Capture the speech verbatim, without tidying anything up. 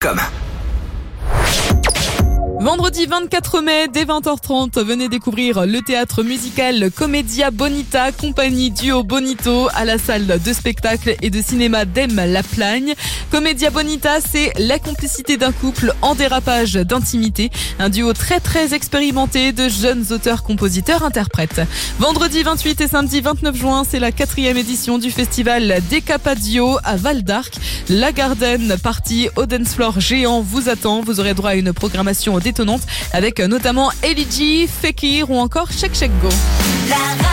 com. Vendredi vingt-quatre mai, dès vingt heures trente, venez découvrir le théâtre musical Commedia Bonita, compagnie duo Bonito, à la salle de spectacle et de cinéma d'Aime La Plagne. Commedia Bonita, c'est la complicité d'un couple en dérapage d'intimité. Un duo très très expérimenté de jeunes auteurs, compositeurs, interprètes. Vendredi vingt-huit et samedi vingt-neuf juin, c'est la quatrième édition du festival Decapadio à Val d'Arc. La Garden Party au dance floor géant vous attend. Vous aurez droit à une programmation détonnante avec notamment Ellie G, Fekir ou encore Shake Shake Go.